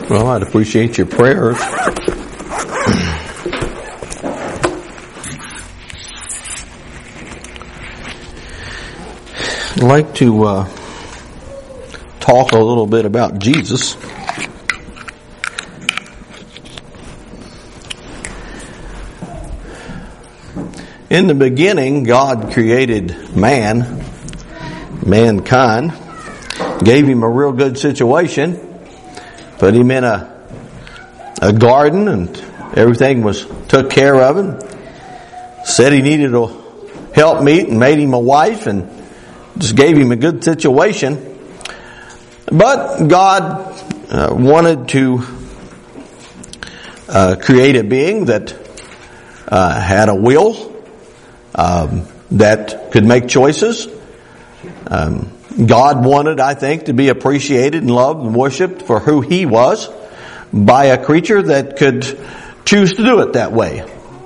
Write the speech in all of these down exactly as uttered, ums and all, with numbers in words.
Well, I'd appreciate your prayers. I'd like to uh, talk a little bit about Jesus. In the beginning, God created man, mankind, gave him a real good situation, put him in a a garden, and everything was took care of him. Said he needed a helpmeet and made him a wife and just gave him a good situation. But God uh, wanted to uh, create a being that uh, had a will, um, that could make choices. Um, God wanted, I think, to be appreciated and loved and worshipped for who He was by a creature that could choose to do it that way.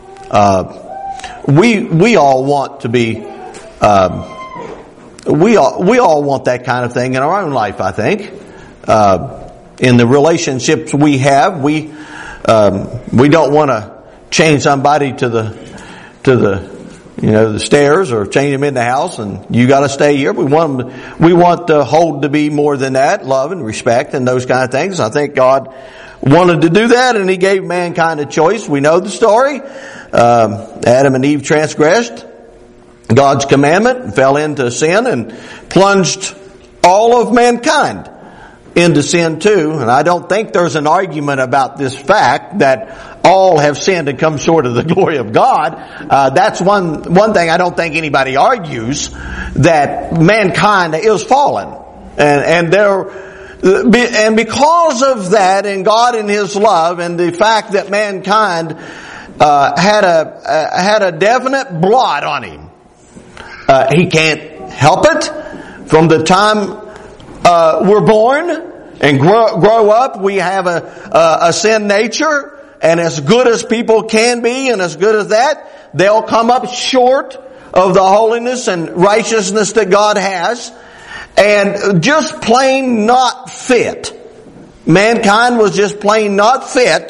Uh, we we all want to be, uh, we all we all want that kind of thing in our own life. I think uh, in the relationships we have, we um, we don't want to change somebody to the to the. You know, the stairs or change them in the house and you got to stay here. We want them to, we want the hold to be more than that, love and respect and those kind of things. I think God wanted to do that and He gave mankind a choice. We know the story. Um, Adam and Eve transgressed God's commandment, fell into sin and plunged all of mankind into sin too. And I don't think there's an argument about this fact that all have sinned and come short of the glory of God. Uh, that's one one thing I don't think anybody argues, that mankind is fallen, and and there and because of that, and God in His love, and the fact that mankind uh, had a uh, had a definite blot on him, uh, He can't help it. From the time uh, we're born and grow, grow up, we have a, a a sin nature. And as good as people can be, and as good as that, they'll come up short of the holiness and righteousness that God has, and just plain not fit. Mankind was just plain not fit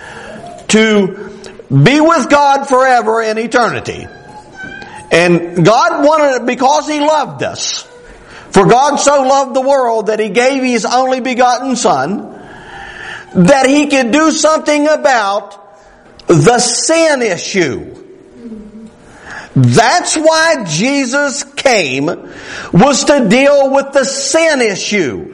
to be with God forever in eternity. And God wanted it because He loved us. For God so loved the world that He gave His only begotten Son, that He could do something about the sin issue. That's why Jesus came, was to deal with the sin issue.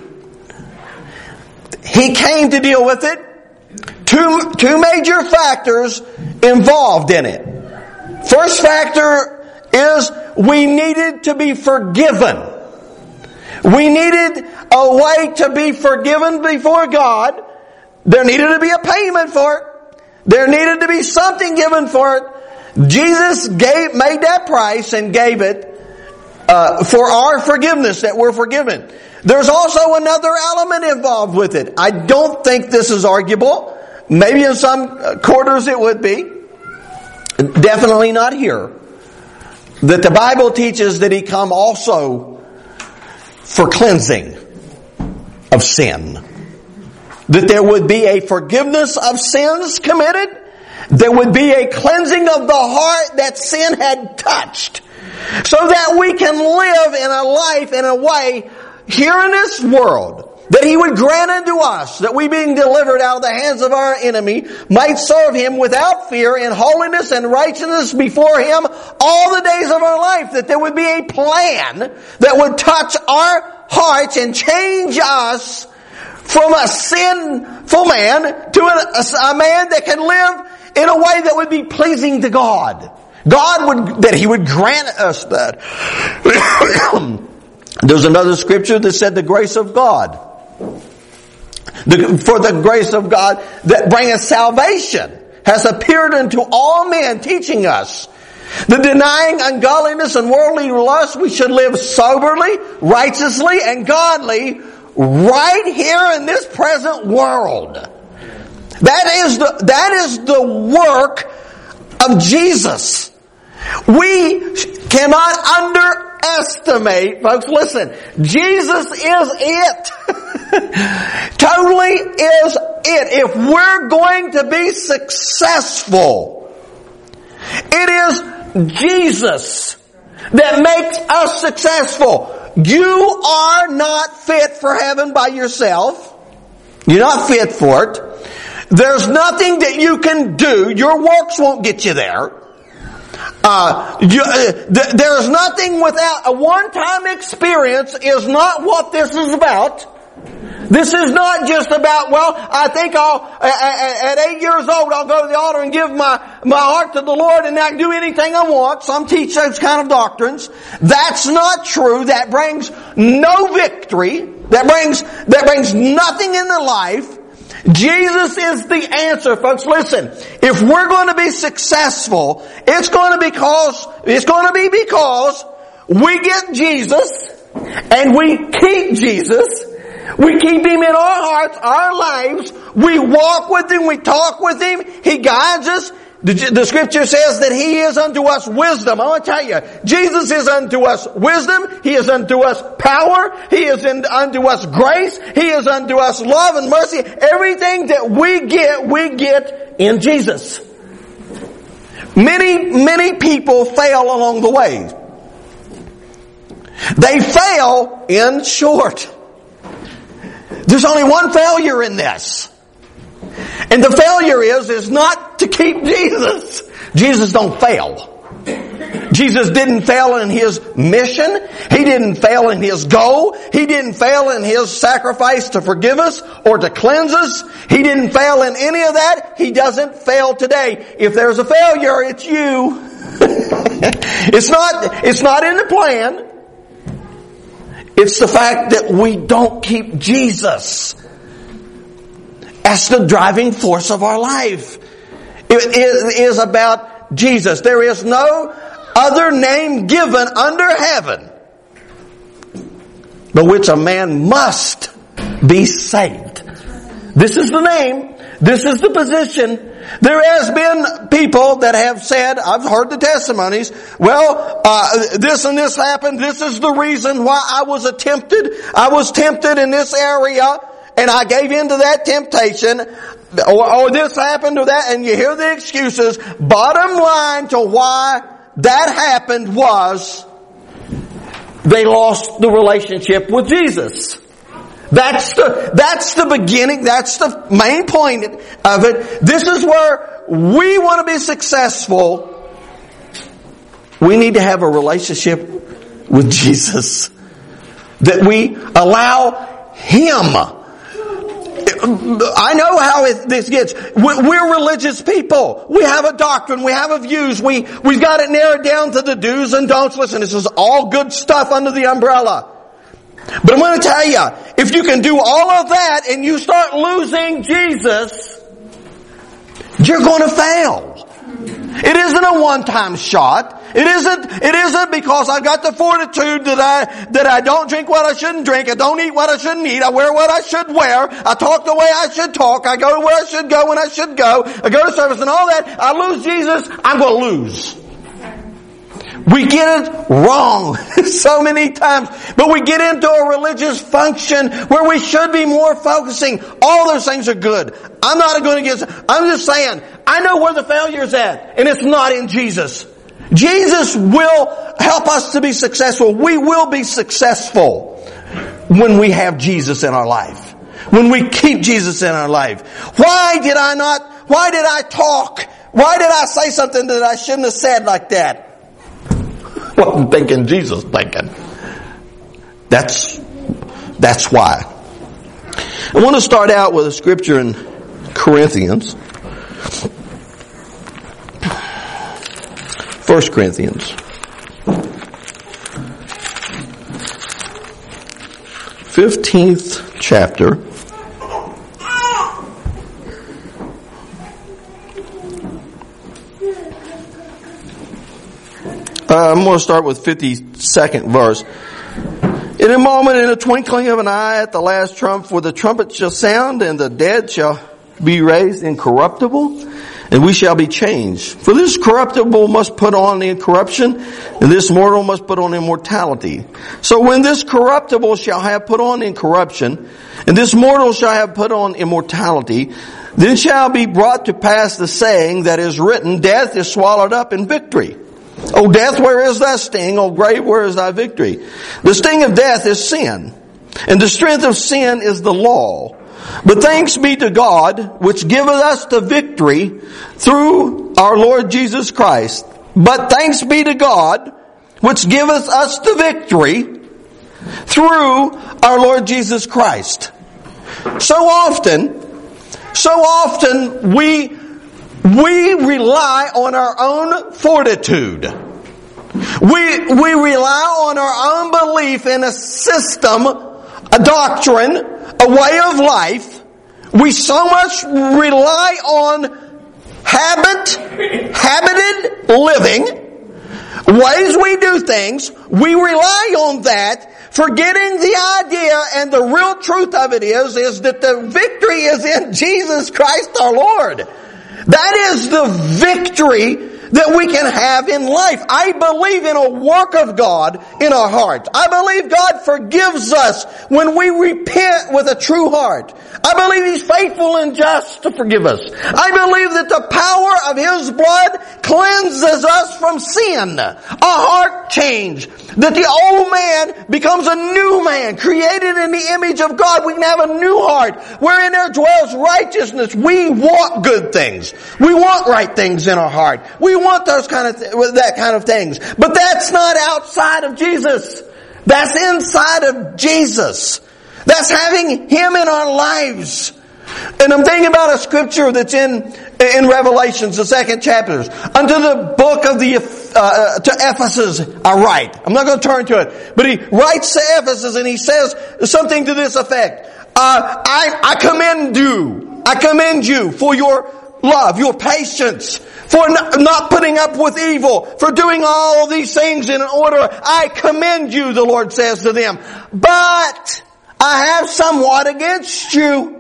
He came to deal with it. Two, two major factors involved in it. First factor is we needed to be forgiven. We needed a way to be forgiven before God. There needed to be a payment for it. There needed to be something given for it. Jesus gave, made that price and gave it uh, for our forgiveness, that we're forgiven. There's also another element involved with it. I don't think this is arguable. Maybe in some quarters it would be. Definitely not here. That the Bible teaches that He come also for cleansing of sin. That there would be a forgiveness of sins committed. There would be a cleansing of the heart that sin had touched. So that we can live in a life, in a way, here in this world, that He would grant unto us, that we being delivered out of the hands of our enemy, might serve Him without fear in holiness and righteousness before Him all the days of our life. That there would be a plan that would touch our hearts and change us from a sinful man to a, a, a man that can live in a way that would be pleasing to God. God would, that He would grant us that. There's another scripture that said the grace of God. The, for the grace of God that bringeth salvation has appeared unto all men, teaching us that denying ungodliness and worldly lust, we should live soberly, righteously, and godly right here in this present world. That is the, that is the work of Jesus. We cannot underestimate, folks, listen, Jesus is it. totally is it. If we're going to be successful, it is Jesus that makes us successful. You are not fit for heaven by yourself. You're not fit for it. There's nothing that you can do. Your works won't get you there. Uh, you, uh, th- there's nothing without a one-time experience is not what this is about. This is not just about, well, I think I'll, at eight years old, I'll go to the altar and give my, my heart to the Lord and I can do anything I want. Some teach those kind of doctrines. That's not true. That brings no victory. That brings, that brings nothing in the life. Jesus is the answer, folks. Listen, if we're going to be successful, it's going to be because, it's going to be because we get Jesus and we keep Jesus. We keep Him in our hearts, our lives. We walk with Him. We talk with Him. He guides us. The, the Scripture says that He is unto us wisdom. I want to tell you, Jesus is unto us wisdom. He is unto us power. He is in, unto us grace. He is unto us love and mercy. Everything that we get, we get in Jesus. Many, many people fail along the way. They fail in short. There's only one failure in this. And the failure is, is not to keep Jesus. Jesus don't fail. Jesus didn't fail in His mission. He didn't fail in His goal. He didn't fail in His sacrifice to forgive us or to cleanse us. He didn't fail in any of that. He doesn't fail today. If there's a failure, it's you. It's not, it's not in the plan. It's the fact that we don't keep Jesus as the driving force of our life. It is about Jesus. There is no other name given under heaven by which a man must be saved. This is the name. This is the position. There has been people that have said, I've heard the testimonies, well, uh, this and this happened. This is the reason why I was tempted. I was tempted in this area and I gave in to that temptation. Or, or this happened or that. And you hear the excuses. Bottom line to why that happened was they lost the relationship with Jesus. That's the, that's the beginning, that's the main point of it. This is where we want to be successful. We need to have a relationship with Jesus. That we allow Him. I know how it, this gets. We're religious people. We have a doctrine. We have a views. We, we've got it narrowed down to the do's and don'ts. Listen, this is all good stuff under the umbrella. But I'm going to tell you, if you can do all of that and you start losing Jesus, you're going to fail. It isn't a one-time shot. It isn't, it isn't because I've got the fortitude that I, that I don't drink what I shouldn't drink. I don't eat what I shouldn't eat. I wear what I should wear. I talk the way I should talk. I go where I should go when I should go. I go to service and all that. I lose Jesus. I'm going to lose. We get it wrong so many times. But we get into a religious function where we should be more focusing. All those things are good. I'm not going against, I'm just saying, I know where the failure's at, and it's not in Jesus. Jesus will help us to be successful. We will be successful when we have Jesus in our life. When we keep Jesus in our life. Why did I not, why did I talk? Why did I say something that I shouldn't have said like that? I wasn't thinking Jesus thinking. That's, that's why. I want to start out with a scripture in Corinthians. First Corinthians. Fifteenth chapter. Uh, I'm going to start with fifty-second verse. In a moment, in a twinkling of an eye, at the last trump, for the trumpet shall sound, and the dead shall be raised incorruptible, and we shall be changed. For this corruptible must put on incorruption, and this mortal must put on immortality. So when this corruptible shall have put on incorruption, and this mortal shall have put on immortality, then shall be brought to pass the saying that is written, death is swallowed up in victory. O death, where is thy sting? O grave, where is thy victory? The sting of death is sin, and the strength of sin is the law. But thanks be to God, which giveth us the victory through our Lord Jesus Christ. But thanks be to God, which giveth us the victory through our Lord Jesus Christ. So often, so often we, we rely on our own fortitude. We, we rely on our own belief in a system, a doctrine, a way of life. We so much rely on habit, habited living, ways we do things. We rely on that, forgetting the idea, and the real truth of it is, is that the victory is in Jesus Christ our Lord. That is the victory that we can have in life. I believe in a work of God in our hearts. I believe God forgives us when we repent with a true heart. I believe He's faithful and just to forgive us. I believe that the power of His blood cleanses us from sin. A heart change. That the old man becomes a new man, created in the image of God. We can have a new heart wherein there dwells righteousness. We want good things. We want right things in our heart. We want those kind of th- that kind of things. But that's not outside of Jesus. That's inside of Jesus. That's having Him in our lives. And I'm thinking about a scripture that's in in Revelations, the second chapter. Unto the book of the uh, to Ephesus I write. I'm not going to turn to it, but he writes to Ephesus and he says something to this effect: uh, I I commend you. I commend you for your love, your patience, for not putting up with evil, for doing all these things in order. I commend you, the Lord says to them. But I have somewhat against you.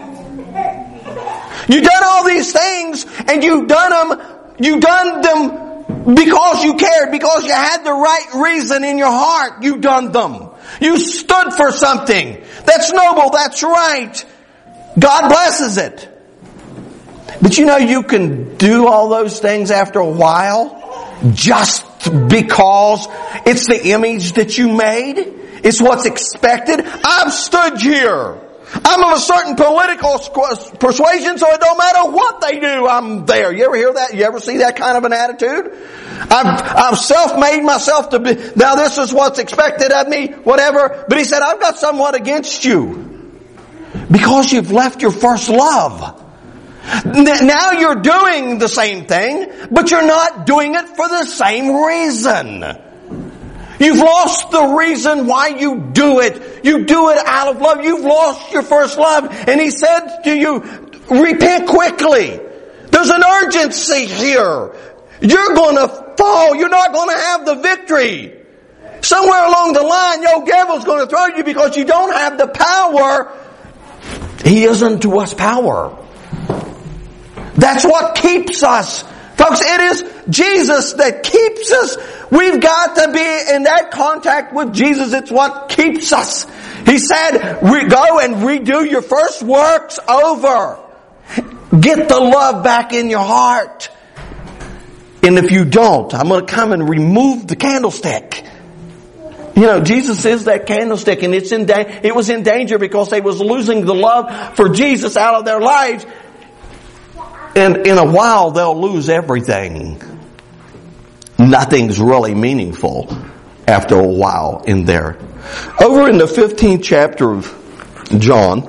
You've done all these things, and you've done them, you've done them because you cared, because you had the right reason in your heart. You've done them. You stood for something. That's noble, that's right. God blesses it. But you know, you can do all those things after a while just because it's the image that you made. It's what's expected. I've stood here. I'm of a certain political persuasion, so it don't matter what they do, I'm there. You ever hear that? You ever see that kind of an attitude? I've, I've self-made myself to be, now this is what's expected of me, whatever. But he said, I've got somewhat against you. Because you've left your first love. Now you're doing the same thing, but you're not doing it for the same reason. You've lost the reason why you do it. You do it out of love. You've lost your first love. And he said to you, repent quickly. There's an urgency here. You're going to fall. You're not going to have the victory. Somewhere along the line, your devil's going to throw you because you don't have the power. He isn't to us power. That's what keeps us. Folks, it is Jesus that keeps us. We've got to be in that contact with Jesus. It's what keeps us. He said, go and redo your first works over. Get the love back in your heart. And if you don't, I'm going to come and remove the candlestick. You know, Jesus is that candlestick, and it's in da- it was in danger because they was losing the love for Jesus out of their lives. And in a while, they'll lose everything. Nothing's really meaningful after a while in there. Over in the fifteenth chapter of John,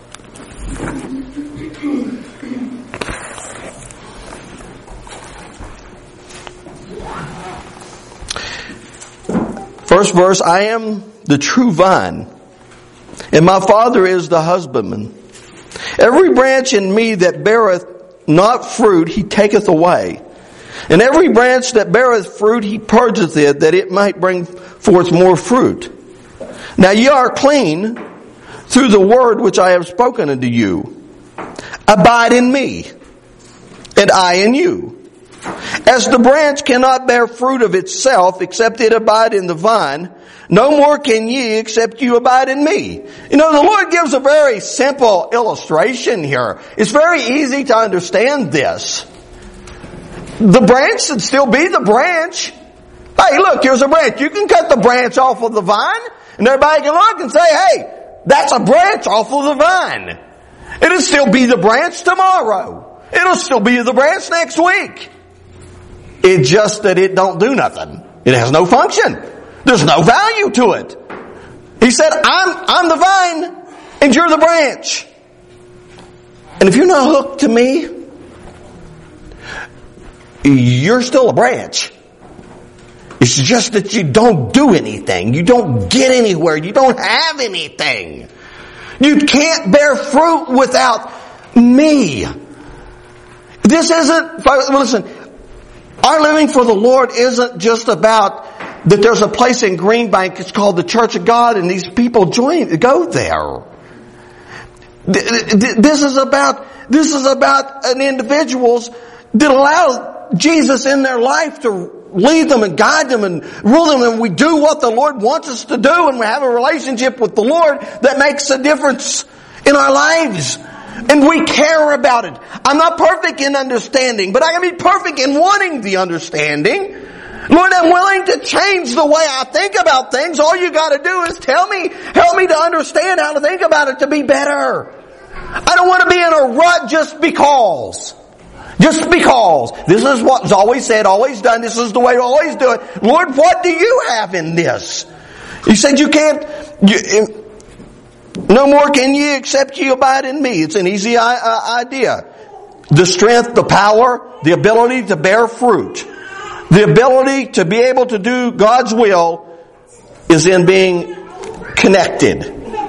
first verse, I am the true vine, and my Father is the husbandman. Every branch in me that beareth not fruit, he taketh away. And every branch that beareth fruit, he purgeth it, that it might bring forth more fruit. Now ye are clean through the word which I have spoken unto you. Abide in me, and I in you. As the branch cannot bear fruit of itself except it abide in the vine, no more can ye except you abide in me. You know, the Lord gives a very simple illustration here. It's very easy to understand this. The branch should still be the branch. Hey, look, here's a branch. You can cut the branch off of the vine, and everybody can look and say, hey, that's a branch off of the vine. It'll still be the branch tomorrow. It'll still be the branch next week. It's just that it don't do nothing. It has no function. There's no value to it. He said, I'm, I'm the vine and you're the branch. And if you're not hooked to me, you're still a branch. It's just that you don't do anything. You don't get anywhere. You don't have anything. You can't bear fruit without me. This isn't, listen, our living for the Lord isn't just about that there's a place in Greenbank, it's called the Church of God, and these people join, go there. This is about, this is about an individuals that allow Jesus in their life to lead them and guide them and rule them, and we do what the Lord wants us to do, and we have a relationship with the Lord that makes a difference in our lives. And we care about it. I'm not perfect in understanding, but I can be perfect in wanting the understanding. Lord, I'm willing to change the way I think about things. All you got to do is tell me, help me to understand how to think about it to be better. I don't want to be in a rut just because. Just because. This is what's always said, always done. This is the way to always do it. Lord, what do you have in this? You said you can't... You, no more can ye except ye abide in me. It's an easy idea. The strength, the power, the ability to bear fruit, the ability to be able to do God's will is in being connected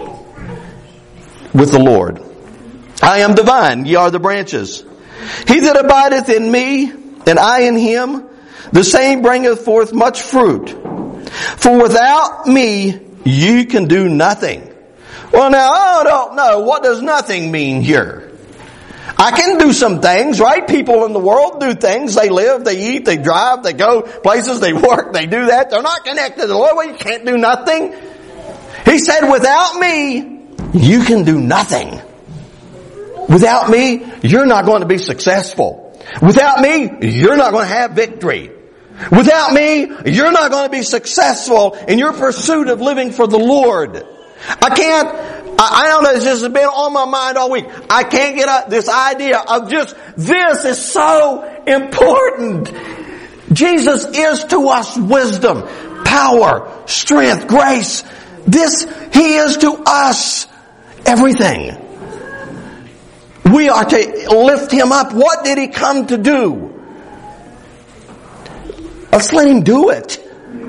with the Lord. I am the vine, ye are the branches. He that abideth in me, and I in him, the same bringeth forth much fruit. For without me ye can do nothing. Well, now, I don't know. What does nothing mean here? I can do some things, right? People in the world do things. They live, they eat, they drive, they go places, they work, they do that. They're not connected to the Lord. Well, you can't do nothing. He said, without me, you can do nothing. Without me, you're not going to be successful. Without me, you're not going to have victory. Without me, you're not going to be successful in your pursuit of living for the Lord. I can't, I, I don't know, this has been on my mind all week. I can't get up this idea of just, this is so important. Jesus is to us wisdom, power, strength, grace. This, He is to us everything. We are to lift Him up. What did He come to do? Let's let Him do it.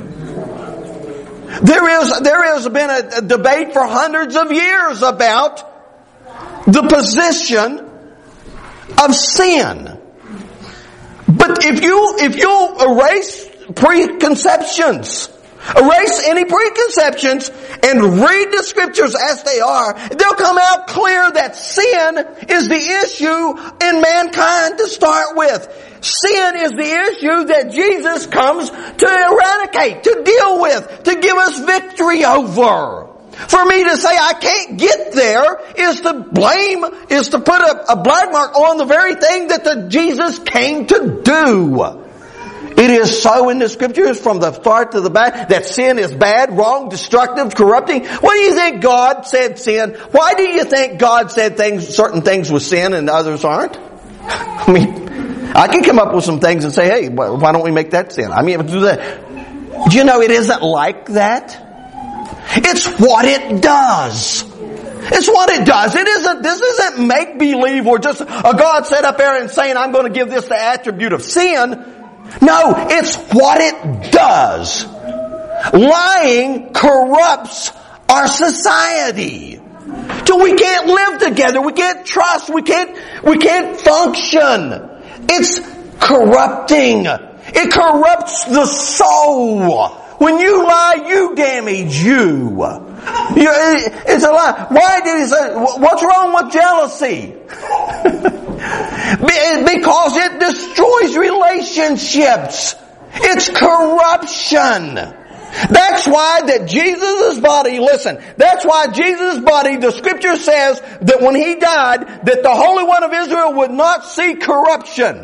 There is, there has been a, a debate for hundreds of years about the position of sin. But if you, if you erase preconceptions, erase any preconceptions and read the scriptures as they are, they'll come out clear that sin is the issue in mankind to start with. Sin is the issue that Jesus comes to eradicate, to deal with, to give us victory over. For me to say I can't get there is to blame, is to put a, a black mark on the very thing that the Jesus came to do. It is so in the scriptures from the start to the back that sin is bad, wrong, destructive, corrupting. Why do you think God said sin? Why do you think God said things, certain things with sin and others aren't? I mean, I can come up with some things and say, hey, why don't we make that sin? I mean, do that. Do you know it isn't like that? It's what it does. It's what it does. It isn't, this isn't make believe or just a God set up there and saying, I'm going to give this the attribute of sin. No, it's what it does. Lying corrupts our society. So we can't live together. We can't trust. We can't, we can't function. It's corrupting. It corrupts the soul. When you lie, you damage you. you it's a lie. Why did he say, what's wrong with jealousy? Because it destroys relationships. It's corruption. That's why that Jesus' body, listen, that's why Jesus' body, the scripture says that when He died, that the Holy One of Israel would not see corruption.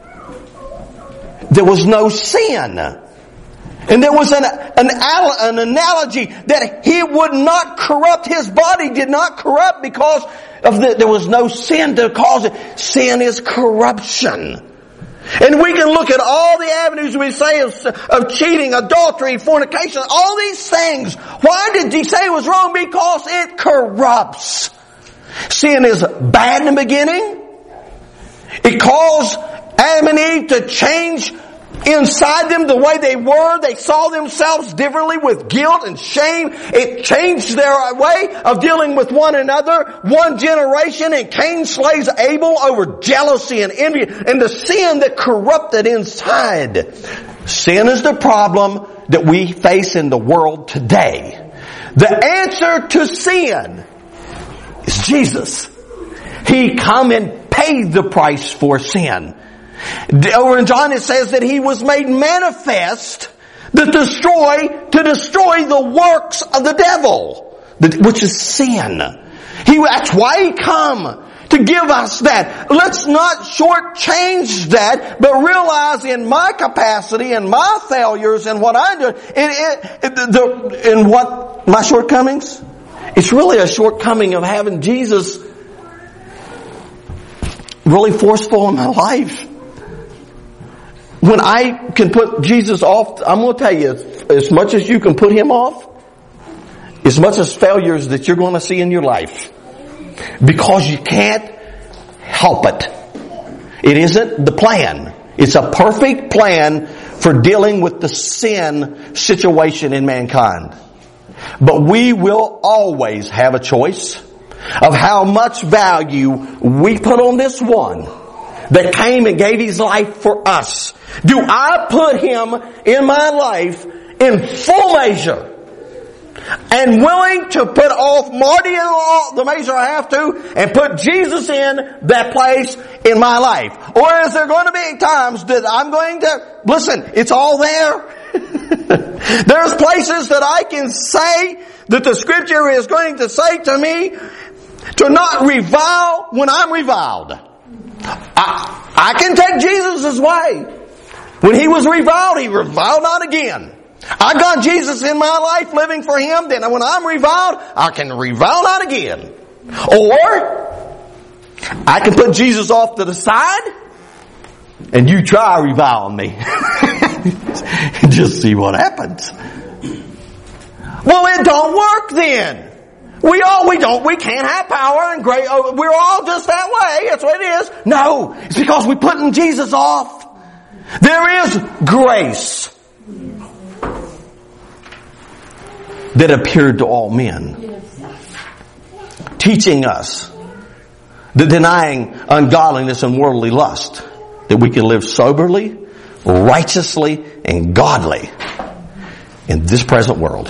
There was no sin. And there was an, an, an analogy that He would not corrupt, His body did not corrupt because of the, there was no sin to cause it. Sin is corruption. And we can look at all the avenues we say of, of cheating, adultery, fornication, all these things. Why did He say it was wrong? Because it corrupts. Sin is bad in the beginning. It caused Adam and Eve to change inside them the way they were. They saw themselves differently with guilt and shame. It changed their way of dealing with one another. One generation, and Cain slays Abel over jealousy and envy and the sin that corrupted inside. Sin is the problem that we face in the world today. The answer to sin is Jesus. He come and paid the price for sin. Over in John it says that He was made manifest to destroy, to destroy the works of the devil, which is sin. He, that's why He come, to give us that. Let's not shortchange that, but realize in my capacity and my failures and what I do, in, in, the, in what my shortcomings, it's really a shortcoming of having Jesus really forceful in my life. When I can put Jesus off, I'm going to tell you, as much as you can put Him off, as much as failures that you're going to see in your life. Because you can't help it. It isn't the plan. It's a perfect plan for dealing with the sin situation in mankind. But we will always have a choice of how much value we put on this one that came and gave His life for us. Do I put Him in my life in full measure and willing to put off Marty and all the measure I have to and put Jesus in that place in my life? Or is there going to be times that I'm going to, listen, it's all there. There's places that I can say that the scripture is going to say to me to not revile when I'm reviled. I, I can take Jesus' way. When He was reviled, He reviled not again. I got Jesus in my life living for Him, then when I'm reviled, I can revile not again. Or I can put Jesus off to the side and you try reviling me. Just see what happens. Well, it don't work then. We all, we don't, we can't have power and great, we're all just that way. That's what it is. No, it's because we're putting Jesus off. There is grace that appeared to all men, teaching us that denying ungodliness and worldly lust, that we can live soberly, righteously, and godly in this present world.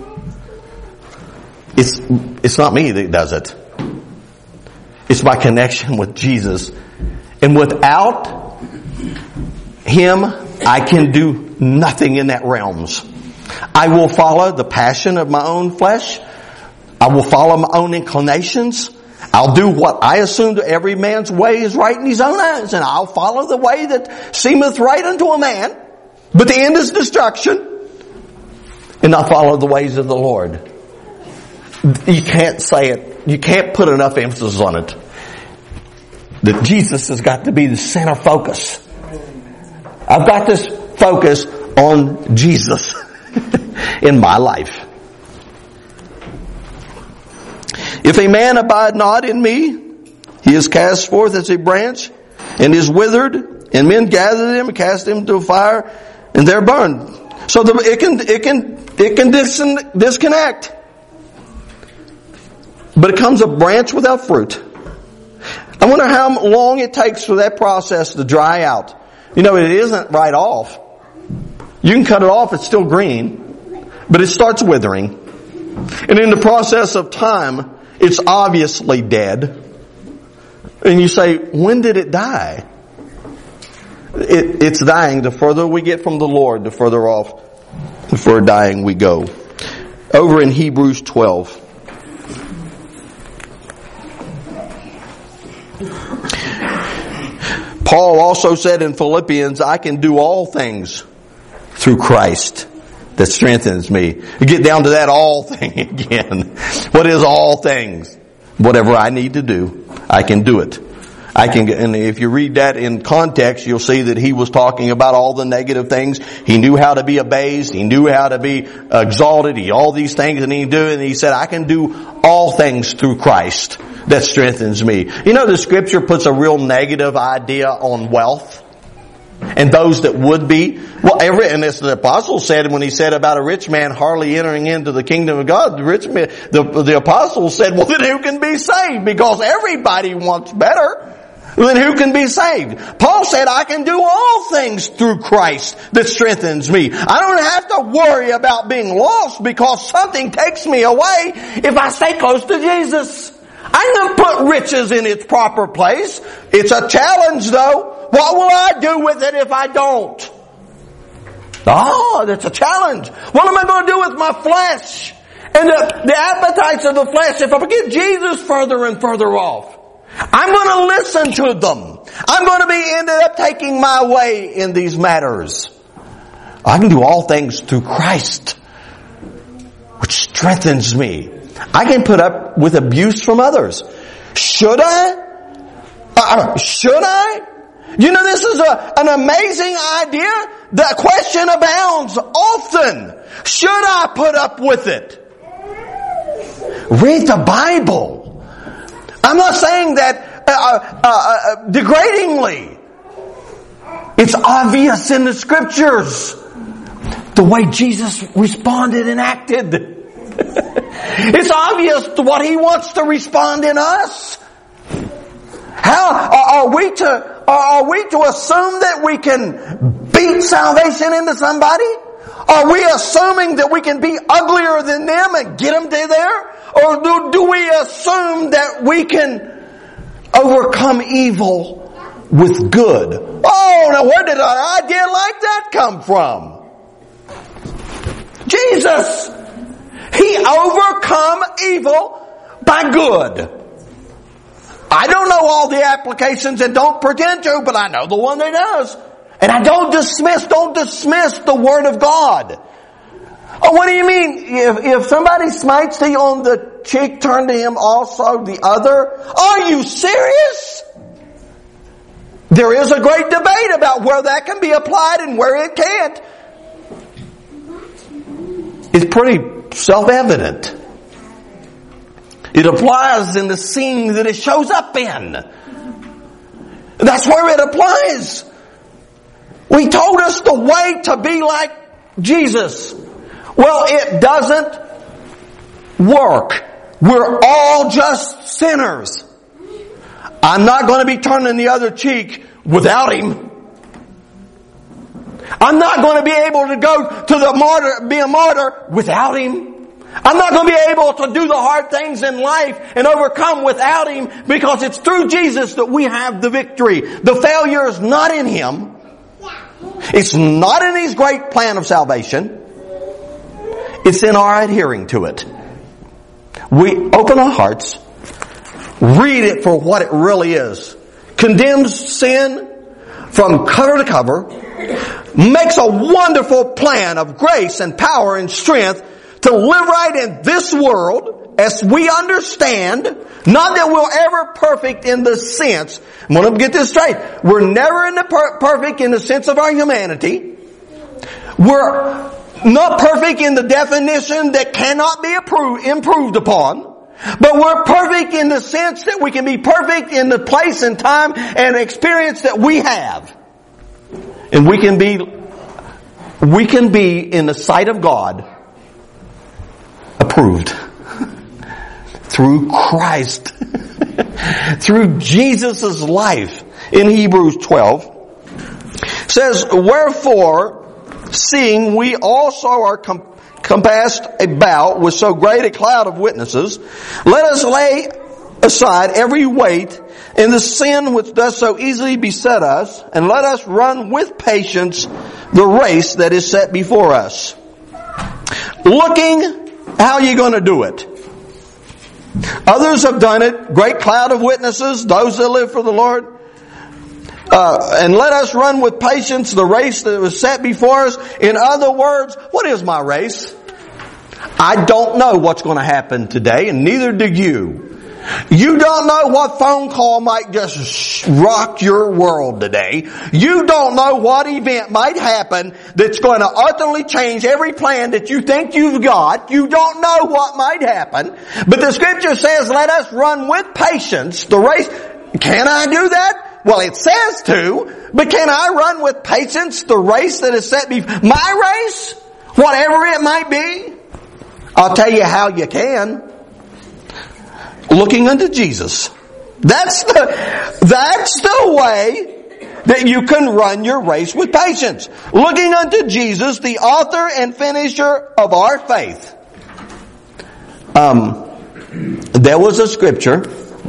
It's, it's not me that does it. It's my connection with Jesus. And without Him, I can do nothing in that realms. I will follow the passion of my own flesh. I will follow my own inclinations. I'll do what I assume to every man's way is right in his own eyes. And I'll follow the way that seemeth right unto a man. But the end is destruction. And I'll follow the ways of the Lord. You can't say it. You can't put enough emphasis on it. That Jesus has got to be the center focus. I've got this focus on Jesus in my life. If a man abide not in me, he is cast forth as a branch and is withered, and men gather them and cast them into a fire, and they're burned. So the, it can it can it can dis- disconnect. But it comes a branch without fruit. I wonder how long it takes for that process to dry out. You know, it isn't right off. You can cut it off, it's still green, but it starts withering. And in the process of time, it's obviously dead. And you say, when did it die? It, it's dying. The further we get from the Lord, the further off, the further dying we go. Over in Hebrews twelve. Paul also said in Philippians, I can do all things through Christ that strengthens me. You get down to that all thing again. What is all things? Whatever I need to do, I can do it. I can, and if you read that in context, you'll see that he was talking about all the negative things. He knew how to be abased. He knew how to be exalted. He, all these things that he do, and he said, I can do all things through Christ that strengthens me. You know, the scripture puts a real negative idea on wealth. And those that would be, well, every, and as the apostle said when he said about a rich man hardly entering into the kingdom of God, the rich man, the, the apostle said, well, then who can be saved? Because everybody wants better. Then who can be saved? Paul said, I can do all things through Christ that strengthens me. I don't have to worry about being lost because something takes me away if I stay close to Jesus. I can put riches in its proper place. It's a challenge though. What will I do with it if I don't? Oh, that's a challenge. What am I going to do with my flesh? And the, the appetites of the flesh, if I get Jesus further and further off, I'm going to listen to them. I'm going to be ended up taking my way in these matters. I can do all things through Christ, which strengthens me. I can put up with abuse from others. Should I? Uh, should I? You know, this is a, an amazing idea. The question abounds often. Should I put up with it? Read the Bible. I'm not saying that uh, uh, uh, degradingly. It's obvious in the scriptures the way Jesus responded and acted. It's obvious what He wants to respond in us. How are we to are we to assume that we can beat salvation into somebody? Are we assuming that we can be uglier than them and get them to there? Or do, do we assume that we can overcome evil with good? Oh, now where did an idea like that come from? Jesus! He overcome evil by good. I don't know all the applications and don't pretend to, but I know the one that does. And I don't dismiss, don't dismiss the Word of God. Oh, what do you mean? If, if somebody smites thee on the cheek, turn to him also the other? Are you serious? There is a great debate about where that can be applied and where it can't. It's pretty self-evident. It applies in the scene that it shows up in. That's where it applies. We told us the way to be like Jesus. Well, it doesn't work. We're all just sinners. I'm not going to be turning the other cheek without Him. I'm not going to be able to go to the martyr, be a martyr without Him. I'm not going to be able to do the hard things in life and overcome without Him, because it's through Jesus that we have the victory. The failure is not in Him. It's not in His great plan of salvation. It's in our adhering to it. We open our hearts, read it for what it really is. Condemns sin from cover to cover, makes a wonderful plan of grace and power and strength to live right in this world as we understand. Not that we're ever perfect in the sense, I want to get this straight, we're never in the per- perfect in the sense of our humanity. We're not perfect in the definition that cannot be approved, improved upon. But we're perfect in the sense that we can be perfect in the place and time and experience that we have. And we can be, we can be in the sight of God approved. Through Christ. Through Jesus' life. In Hebrews twelve. It says, wherefore, seeing we also are com- compassed about with so great a cloud of witnesses, let us lay aside every weight and the sin which does so easily beset us, and let us run with patience the race that is set before us. Looking, how are you going to do it? Others have done it. Great cloud of witnesses, those that live for the Lord. Uh, and let us run with patience the race that was set before us. In other words, what is my race? I don't know what's going to happen today, and neither do you. You don't know what phone call might just rock your world today. You don't know what event might happen that's going to utterly change every plan that you think you've got. You don't know what might happen. But the Scripture says, let us run with patience the race. Can I do that? Well, it says to, but can I run with patience the race that is set before my race? Whatever it might be. I'll tell you how you can. Looking unto Jesus. That's the, that's the way that you can run your race with patience. Looking unto Jesus, the author and finisher of our faith. Um, there was a scripture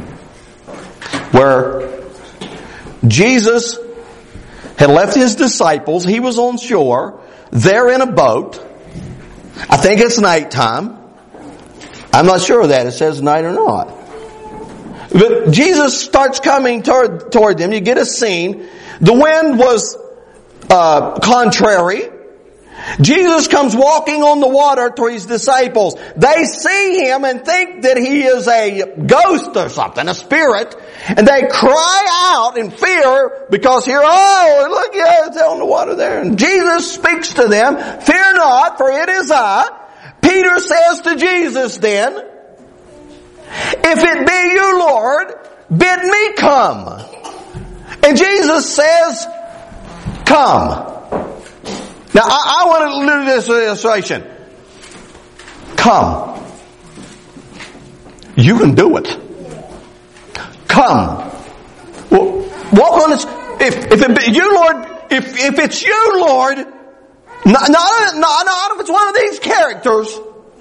where Jesus had left His disciples. He was on shore. They're in a boat. I think it's nighttime. I'm not sure of that. It says night or not. But Jesus starts coming toward, toward them. You get a scene. The wind was uh, contrary. Jesus comes walking on the water to His disciples. They see Him and think that He is a ghost or something, a spirit. And they cry out in fear because here, oh, look, yeah, it's on the water there. And Jesus speaks to them, fear not, for it is I. Peter says to Jesus then, if it be you, Lord, bid me come. And Jesus says, come. Now, I, I want to do this illustration. Come. You can do it. Come. Well, walk on this. If, if it be you, Lord, if, if it's you, Lord, not, not, not, not if it's one of these characters,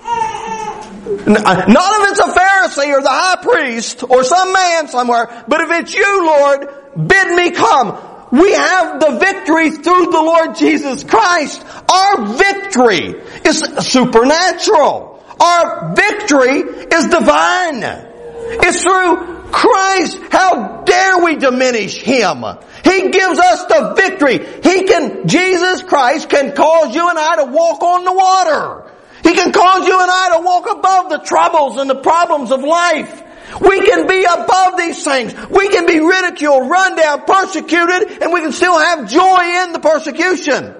not if it's a Pharisee or the high priest or some man somewhere, but if it's you, Lord, bid me come. We have the victory through the Lord Jesus Christ. Our victory is supernatural. Our victory is divine. It's through Christ. How dare we diminish Him? He gives us the victory. He can, Jesus Christ can cause you and I to walk on the water. He can cause you and I to walk above the troubles and the problems of life. We can be above these things. We can be ridiculed, run down, persecuted, and we can still have joy in the persecution.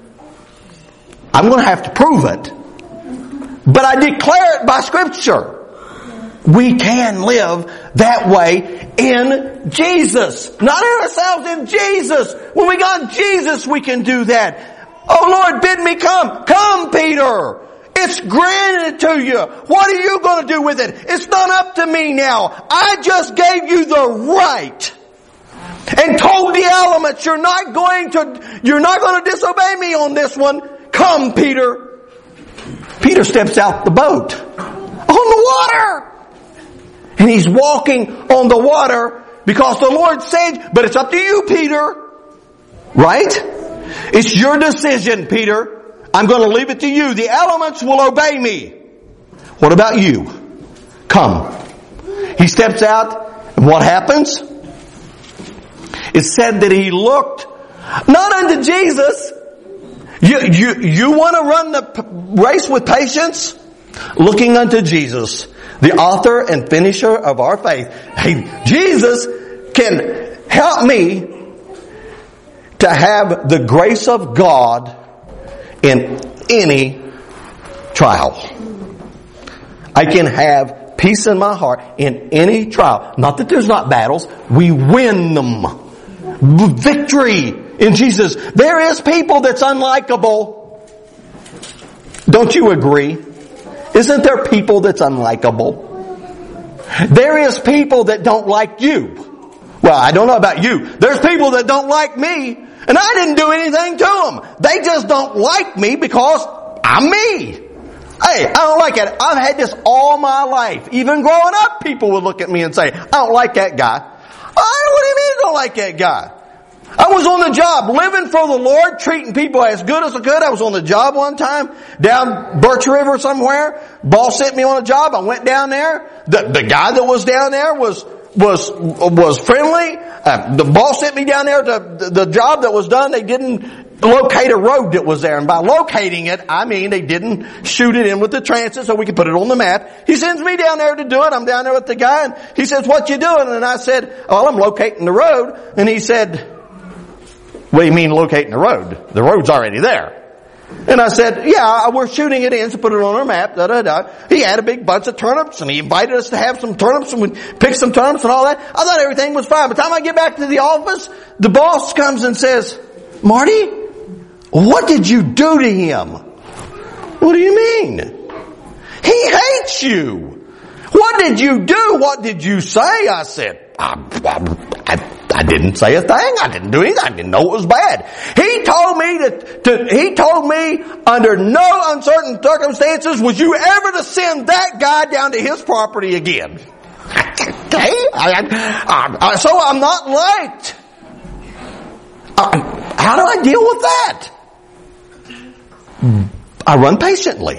I'm going to have to prove it. But I declare it by Scripture. We can live that way in Jesus. Not in ourselves, in Jesus. When we got Jesus, we can do that. Oh Lord, bid me come. Come, Peter. It's granted to you. What are you going to do with it? It's not up to me now. I just gave you the right. And told the elements, you're not going to, you're not going to disobey me on this one. Come, Peter. Peter steps out the boat. On the water. And he's walking on the water because the Lord said, but it's up to you, Peter. Right? It's your decision, Peter. I'm going to leave it to you. The elements will obey me. What about you? Come. He steps out, and what happens? It said that he looked not unto Jesus. You, you, you want to run the race with patience? Looking unto Jesus, the author and finisher of our faith. Hey, Jesus can help me to have the grace of God in any trial. I can have peace in my heart in any trial. Not that there's not battles. We win them. Victory in Jesus. There is people that's unlikable. Don't you agree? Isn't there people that's unlikable? There is people that don't like you. Well, I don't know about you. There's people that don't like me. And I didn't do anything to them. They just don't like me because I'm me. Hey, I don't like it. I've had this all my life. Even growing up, people would look at me and say, I don't like that guy. Oh, what do you mean you don't like that guy? I was on the job, living for the Lord, treating people as good as I could. I was on the job one time, down Birch River somewhere. Boss sent me on a job. I went down there. The, the guy that was down there was, was, was friendly. Uh, the boss sent me down there to the, the job that was done. They didn't locate a road that was there. And by locating it, I mean they didn't shoot it in with the transit so we could put it on the map. He sends me down there to do it. I'm down there with the guy and he says, what you doing? And I said, well, I'm locating the road. And he said, what do you mean locating the road? The road's already there. And I said, yeah, we're shooting it in to put it on our map, da da da. He had a big bunch of turnips and he invited us to have some turnips and we picked some turnips and all that. I thought everything was fine. By the time I get back to the office, the boss comes and says, Marty, what did you do to him? What do you mean? He hates you. What did you do? What did you say? I said, I, I, I didn't say a thing. I didn't do anything. I didn't know it was bad. He told me to, to, he told me under no uncertain circumstances would you ever to send that guy down to his property again. Okay? I, I, I, so I'm not liked. Uh, how do I deal with that? I run patiently.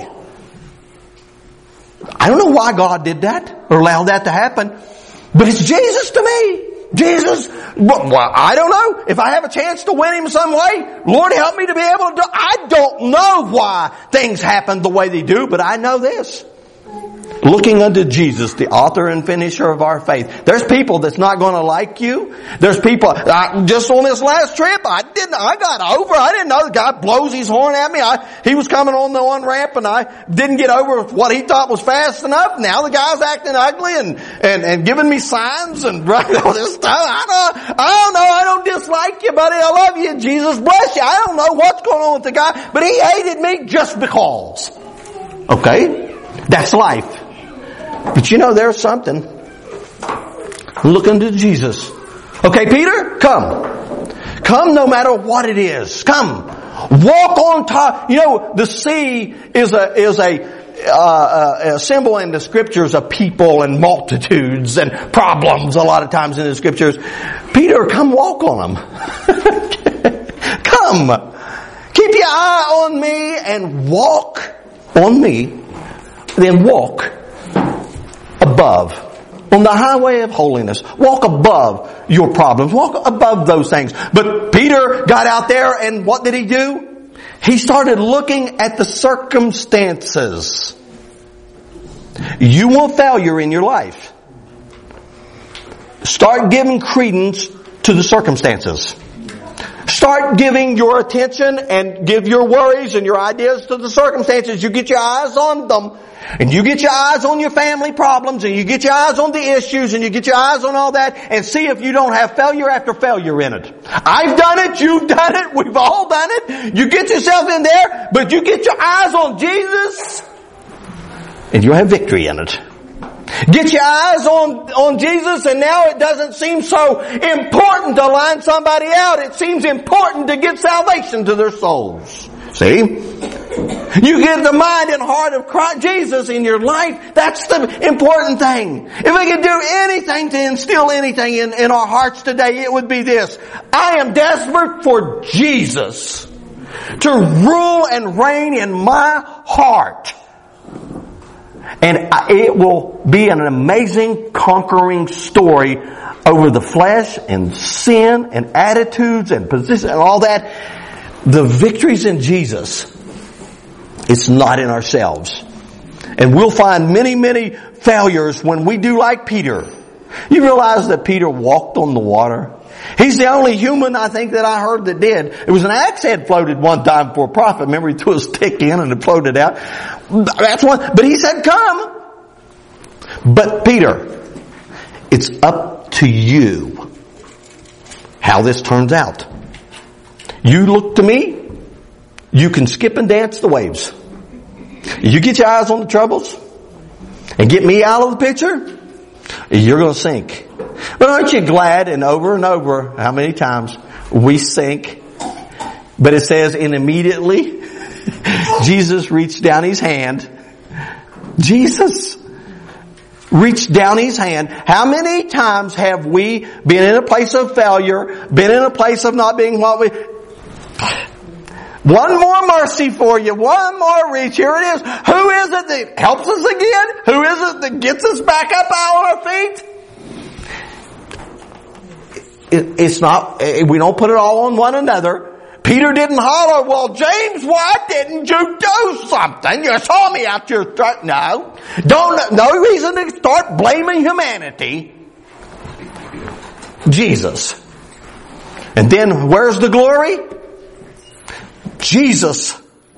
I don't know why God did that or allowed that to happen, but it's Jesus to me. Jesus, well, I don't know. If I have a chance to win him some way, Lord help me to be able to do. I don't know why things happen the way they do, but I know this. Looking unto Jesus, the author and finisher of our faith. There's people that's not going to like you. There's people, I, just on this last trip, I didn't, I got over, I didn't know the guy blows his horn at me. I, he was coming on the one ramp and I didn't get over what he thought was fast enough. Now the guy's acting ugly and, and, and giving me signs and all this stuff. I don't, I don't know, I don't dislike you, buddy. I love you. Jesus bless you. I don't know what's going on with the guy, but he hated me just because. Okay? That's life. But you know, there's something. Look unto Jesus. Okay, Peter, come. Come no matter what it is. Come. Walk on top. You know, the sea is a, is a, uh, a symbol in the scriptures of people and multitudes and problems a lot of times in the scriptures. Peter, come walk on them. Come. Keep your eye on me and walk on me. Then walk above, on the highway of holiness. Walk above your problems. Walk above those things. But Peter got out there and what did he do? He started looking at the circumstances. You want failure in your life. Start giving credence to the circumstances. Start giving your attention and give your worries and your ideas to the circumstances. You get your eyes on them. And you get your eyes on your family problems and you get your eyes on the issues and you get your eyes on all that and see if you don't have failure after failure in it. I've done it. You've done it. We've all done it. You get yourself in there, but you get your eyes on Jesus and you'll have victory in it. Get your eyes on, on Jesus and now it doesn't seem so important to line somebody out. It seems important to get salvation to their souls. See? You get the mind and heart of Christ, Jesus in your life. That's the important thing. If we could do anything to instill anything in, in our hearts today, it would be this. I am desperate for Jesus to rule and reign in my heart. And it will be an amazing conquering story over the flesh and sin and attitudes and position and all that. The victory's in Jesus. It's not in ourselves. And we'll find many, many failures when we do like Peter. You realize that Peter walked on the water? He's the only human, I think, that I heard that did. It was an axe head floated one time for a prophet. Remember, he threw a stick in and it floated out. That's one. But he said, come. But Peter, it's up to you how this turns out. You look to me, you can skip and dance the waves. You get your eyes on the troubles and get me out of the picture, you're going to sink. But aren't you glad, and over and over, how many times we sink? But it says, and immediately Jesus reached down his hand Jesus reached down His hand. How many times have we been in a place of failure, been in a place of not being what we... One more mercy for you, one more reach, here it is. Who is it that helps us again? Who is it that gets us back up on our feet? It, it's not, we don't put it all on one another. Peter didn't holler, well, James, why didn't you do something? You saw me out your throat. No. Don't, no reason to start blaming humanity. Jesus. And then, where's the glory? Jesus.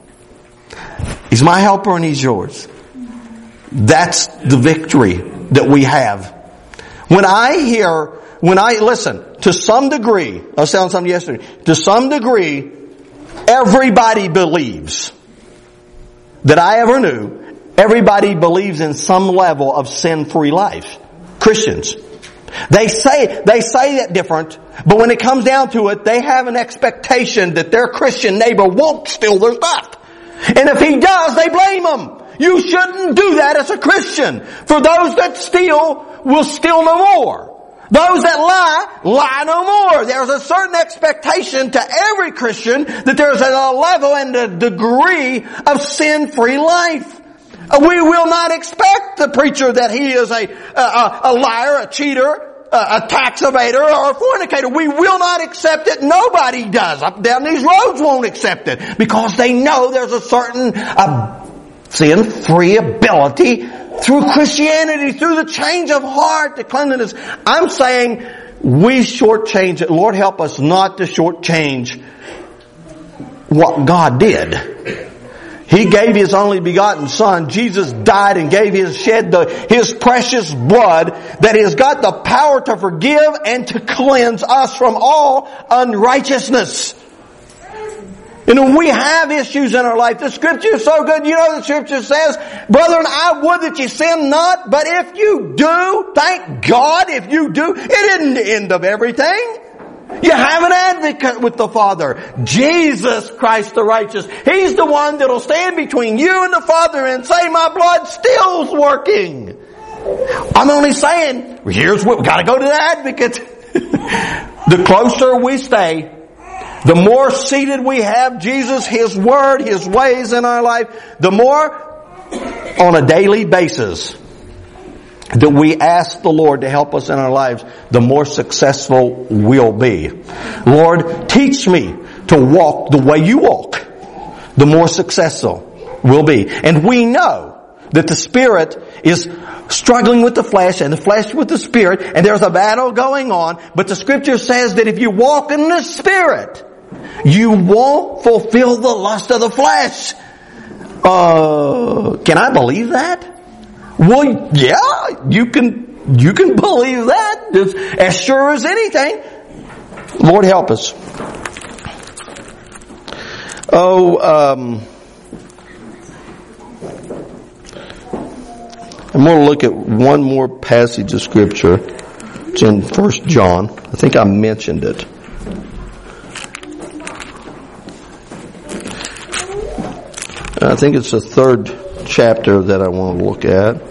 He's my helper and He's yours. That's the victory that we have. When I hear When I, listen, to some degree, I was telling something yesterday, to some degree, everybody believes that I ever knew, everybody believes in some level of sin-free life. Christians. They say, they say that different, but when it comes down to it, they have an expectation that their Christian neighbor won't steal their stuff. And if he does, they blame him. You shouldn't do that as a Christian. For those that steal will steal no more. Those that lie, lie no more. There's a certain expectation to every Christian that there's a level and a degree of sin-free life. We will not expect the preacher that he is a, a, a liar, a cheater, a tax evader, or a fornicator. We will not accept it. Nobody does. Up and down these roads won't accept it because they know there's a certain uh, sin-free ability through Christianity, through the change of heart, the cleanliness. I'm saying we shortchange it. Lord, help us not to shortchange what God did. He gave His only begotten Son. Jesus died and gave His shed the, His precious blood that has got the power to forgive and to cleanse us from all unrighteousness. And when we have issues in our life, the Scripture is so good. You know the Scripture says, brethren, I would that you sin not, but if you do, thank God if you do, it isn't the end of everything. You have an advocate with the Father, Jesus Christ the righteous. He's the one that'll stand between you and the Father and say, my blood still's working. I'm only saying, here's what, we gotta go to the advocate. The closer we stay, the more seated we have Jesus, His Word, His ways in our life, the more on a daily basis that we ask the Lord to help us in our lives, the more successful we'll be. Lord, teach me to walk the way You walk, the more successful we'll be. And we know that the Spirit is struggling with the flesh and the flesh with the Spirit, and there's a battle going on, but the Scripture says that if you walk in the Spirit, you won't fulfill the lust of the flesh. Uh, can I believe that? Well, yeah, you can, you can believe that as, as sure as anything. Lord help us. Oh, um, I'm going to look at one more passage of Scripture. It's in First John. I think I mentioned it. I think it's the third chapter that I want to look at.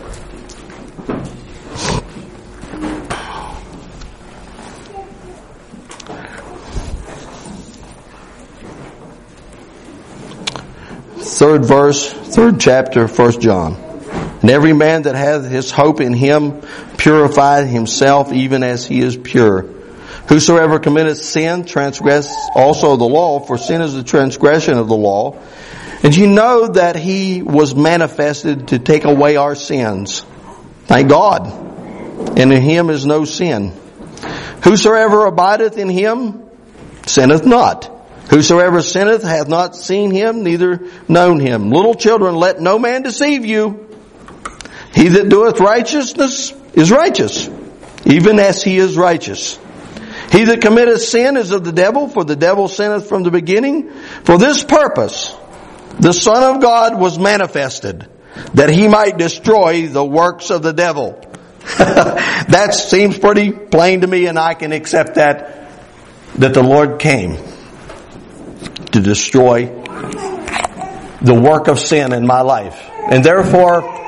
Third verse, third chapter, First John. And every man that hath his hope in Him purifieth himself even as he is pure. Whosoever committeth sin transgresseth also the law, for sin is the transgression of the law. And you know that He was manifested to take away our sins. Thank God. And in Him is no sin. Whosoever abideth in Him sinneth not. Whosoever sinneth hath not seen Him, neither known Him. Little children, let no man deceive you. He that doeth righteousness is righteous, even as he is righteous. He that committeth sin is of the devil, for the devil sinneth from the beginning. For this purpose the Son of God was manifested, that He might destroy the works of the devil. That seems pretty plain to me, and I can accept that, that the Lord came to destroy the work of sin in my life. And therefore,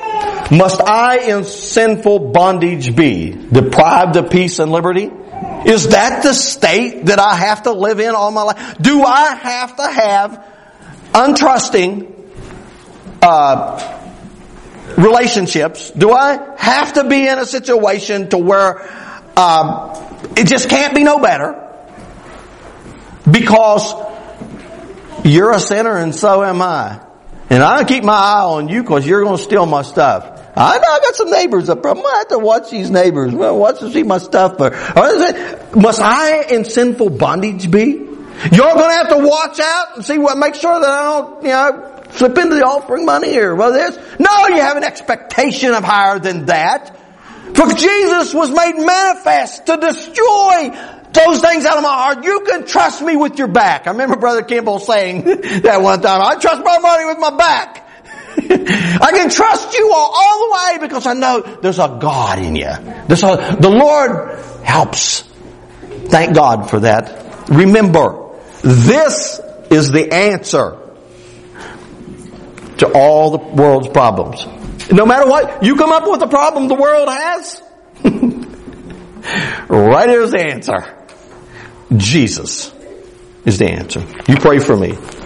Must I in sinful bondage be, deprived of peace and liberty? Is that the state that I have to live in all my life? Do I have to have untrusting uh, relationships? Do I have to be in a situation to where um, it just can't be no better? Because you're a sinner and so am I. And I keep my eye on you because you're going to steal my stuff. I know I got some neighbors up there. I'm going to have to watch these neighbors. Well, watch to see my stuff. Or, or is it, must I in sinful bondage be? You're going to have to watch out and see what, make sure that I don't, you know, slip into the offering money or what this. No, you have an expectation of higher than that. For Jesus was made manifest to destroy those things out of my heart. You can trust me with your back. I remember Brother Kimball saying that one time. I trust my money with my back. I can trust you all, all the way because I know there's a God in you. There's a, the Lord helps. Thank God for that. Remember, this is the answer to all the world's problems. No matter what, you come up with a problem the world has, right here's the answer. Jesus is the answer. You pray for me.